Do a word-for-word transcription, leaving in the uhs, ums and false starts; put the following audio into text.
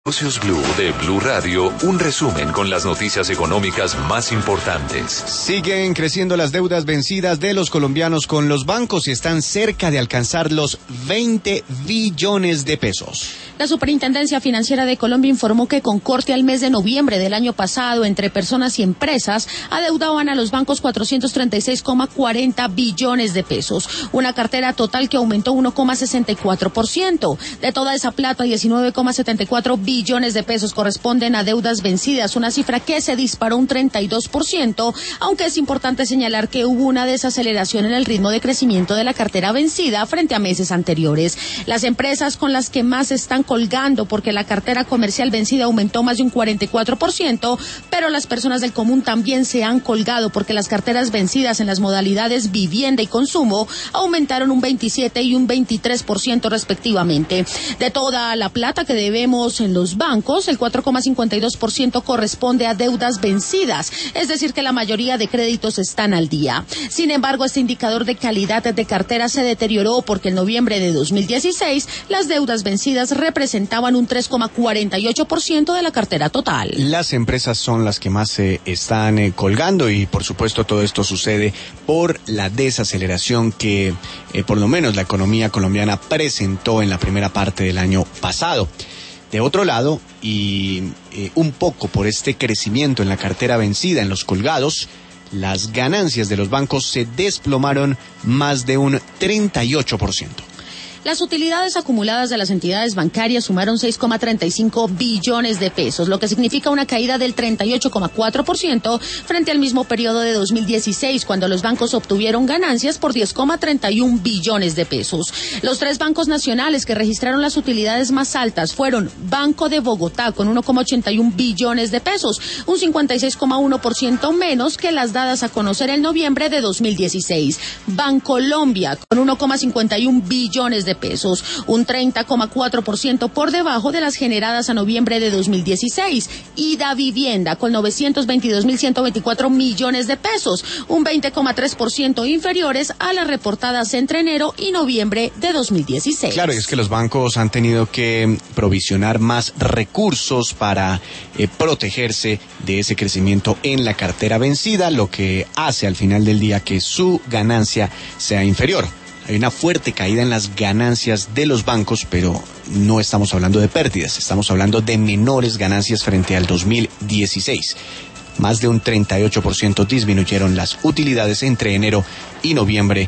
Negocios Blue de Blue Radio, un resumen con las noticias económicas más importantes. Siguen creciendo las deudas vencidas de los colombianos con los bancos y están cerca de alcanzar los veinte billones de pesos. La Superintendencia Financiera de Colombia informó que con corte al mes de noviembre del año pasado, entre personas y empresas, adeudaban a los bancos cuatrocientos treinta y seis coma cuarenta billones de pesos, una cartera total que aumentó uno coma sesenta y cuatro por ciento. De toda esa plata, diecinueve coma setenta y cuatro billones de pesos corresponden a deudas vencidas, una cifra que se disparó un treinta y dos por ciento, aunque es importante señalar que hubo una desaceleración en el ritmo de crecimiento de la cartera vencida frente a meses anteriores. Las empresas con las que más están colgando porque la cartera comercial vencida aumentó más de un cuarenta y cuatro por ciento, pero las personas del común también se han colgado porque las carteras vencidas en las modalidades vivienda y consumo aumentaron un veintisiete y un veintitrés por ciento respectivamente. De toda la plata que debemos en los bancos, el cuatro coma cincuenta y dos por ciento corresponde a deudas vencidas, es decir que la mayoría de créditos están al día. Sin embargo, este indicador de calidad de cartera se deterioró porque en noviembre de dos mil dieciséis las deudas vencidas representaban un tres coma cuarenta y ocho por ciento de la cartera total. Las empresas son las que más se están eh, colgando y por supuesto todo esto sucede por la desaceleración que eh, por lo menos la economía colombiana presentó en la primera parte del año pasado. De otro lado, y eh, un poco por este crecimiento en la cartera vencida en los colgados, las ganancias de los bancos se desplomaron más de un treinta y ocho por ciento. Las utilidades acumuladas de las entidades bancarias sumaron seis coma treinta y cinco billones de pesos, lo que significa una caída del treinta y ocho coma cuatro por ciento frente al mismo periodo de dos mil dieciséis, cuando los bancos obtuvieron ganancias por diez coma treinta y un billones de pesos. Los tres bancos nacionales que registraron las utilidades más altas fueron Banco de Bogotá con uno coma ochenta y un billones de pesos, un cincuenta y seis coma uno por ciento menos que las dadas a conocer en noviembre de dos mil dieciséis. Bancolombia con uno coma cincuenta y un billones de pesos, un treinta coma cuatro por ciento por debajo de las generadas a noviembre de dos mil dieciséis. Y Da Vivienda con novecientos veintidós mil ciento veinticuatro millones de pesos, un veinte coma tres por ciento inferiores a las reportadas entre enero y noviembre de dos mil dieciséis. Claro, y es que los bancos han tenido que provisionar más recursos para eh, protegerse de ese crecimiento en la cartera vencida, lo que hace al final del día que su ganancia sea inferior. Hay una fuerte caída en las ganancias de los bancos, pero no estamos hablando de pérdidas, estamos hablando de menores ganancias frente al dos mil dieciséis. Más de un treinta y ocho por ciento disminuyeron las utilidades entre enero y noviembre